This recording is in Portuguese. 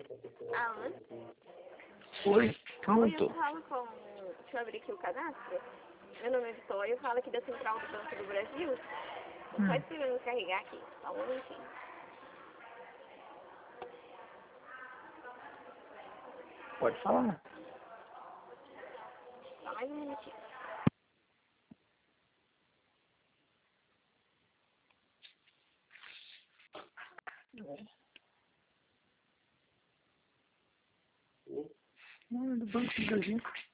Alan? Oi, Oi, pronto. eu falo com... Deixa eu abrir aqui o cadastro. Meu nome é Vitória, eu falo aqui da Central do Banco do Brasil. Só esperando carregar aqui, só um momentinho. Pode falar. Só mais um minutinho. Não, é do Banco do Brasil.